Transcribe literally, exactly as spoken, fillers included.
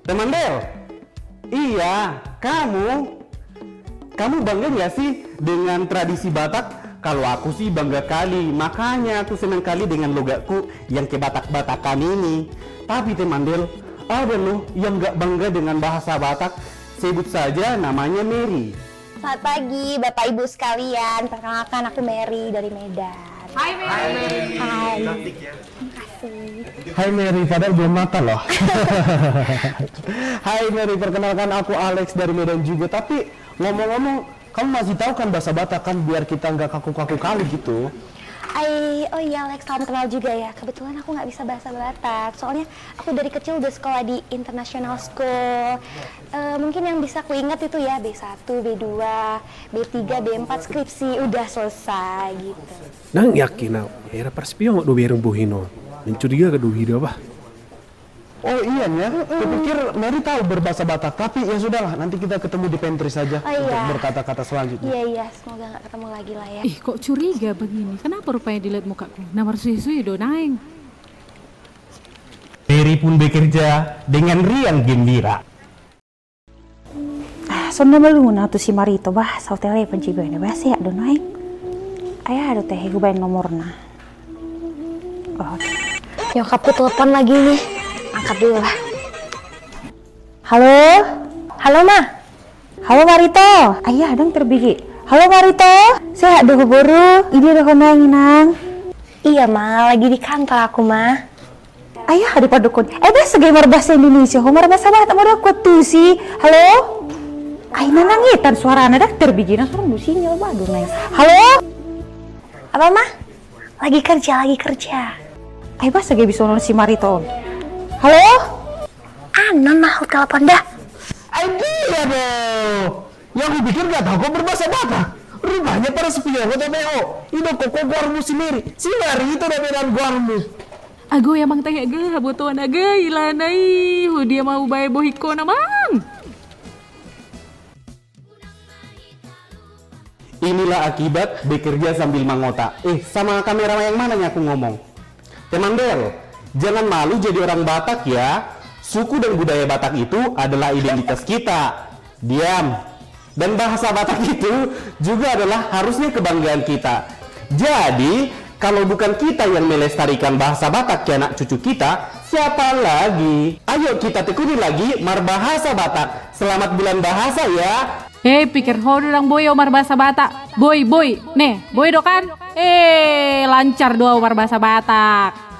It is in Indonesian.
Teman Del, iya, kamu, kamu bangga nggak sih dengan tradisi Batak? Kalau aku sih bangga kali, makanya aku senang kali dengan logatku yang ke Batak-Batakan ini. Tapi teman Del, ada loh yang nggak bangga dengan bahasa Batak. Sebut saja namanya Mary. Selamat pagi Bapak Ibu sekalian, perkenalkan aku Mary dari Medan. Hai Mary. Hai Mary. Hai. Cantik ya. Terima kasih. Hai Mary, padahal belum makan loh. Hai Mary, perkenalkan aku Alex dari Medan juga. Tapi ngomong-ngomong, kamu masih tahu kan bahasa Batak kan, biar kita nggak kaku-kaku kali gitu. Ay, oh iya Alex, salam kenal juga ya. Kebetulan aku nggak bisa bahasa Batak, soalnya aku dari kecil udah sekolah di International School. Uh, mungkin yang bisa aku ingat itu ya B satu, B dua, B tiga, B empat, skripsi udah selesai gitu. Nang yakin na, era perspio nggak do bereng buhino, mencuriga ke do hidup apa? Oh iya ya, kupikir Mary tahu berbahasa Batak, tapi ya sudahlah, nanti kita ketemu di pantry saja oh, untuk iya. berkata-kata selanjutnya. Iya iya, semoga nggak ketemu lagi lah ya. Ih kok curiga begini, kenapa rupanya dilihat mukaku? Namar suhi-suhi do naeng. Mary pun bekerja dengan riang gembira. Ah, sonda maluna tuh si Marito bah, sa hotel pencibane bah sih do naeng. Ayah ada teh gue bayar nomornya. Oh, nyokapku telepon lagi nih. Angkat dulu lah. Halo? Halo, Ma? Halo, Marito? Ayah, dong terbigi. Halo, Marito? Sehat doh baru. Ini udah konanginang. Iya, Ma. Lagi di kantor aku, Ma. Ayah, ada padukun. Eh, bahasa gamer bahasa Indonesia. Homar bahasa Batak mau dapat tuh sih. Halo? Ay, nanangitan suaranya dah terbigi. Nah, suara sinyal baduh, Neng. Halo? Apa, Ma? Lagi kerja, lagi kerja. Ay, bahasa gak bisa si Marito. Halo? Anon mah telepon dah. Idea dong. Yang aku pikir gak tahu kok berbahasa Batak. Rupanya para sepion kota T O. Itu kok guarmu si Mary. Si Mary itu udah bedan guarmu. Ago emang tanya ge, butuhan aga ilanai. Dia mau bayar bohiko namang. Inilah akibat bekerja sambil mangota. Eh, sama kamera yang mana yang aku ngomong? Teman Del, jangan malu jadi orang Batak ya. Suku dan budaya Batak itu adalah identitas kita. Diam. Dan bahasa Batak itu juga adalah harusnya kebanggaan kita. Jadi, kalau bukan kita yang melestarikan bahasa Batak ke anak cucu kita, siapa lagi? Ayo kita tekuni lagi marbahasa Batak. Selamat bulan bahasa ya. Hei, pikir ho orang boy Omar bahasa Batak. Boy, boy. Nih, boy do kan? Eh, lancar doa Omar bahasa Batak.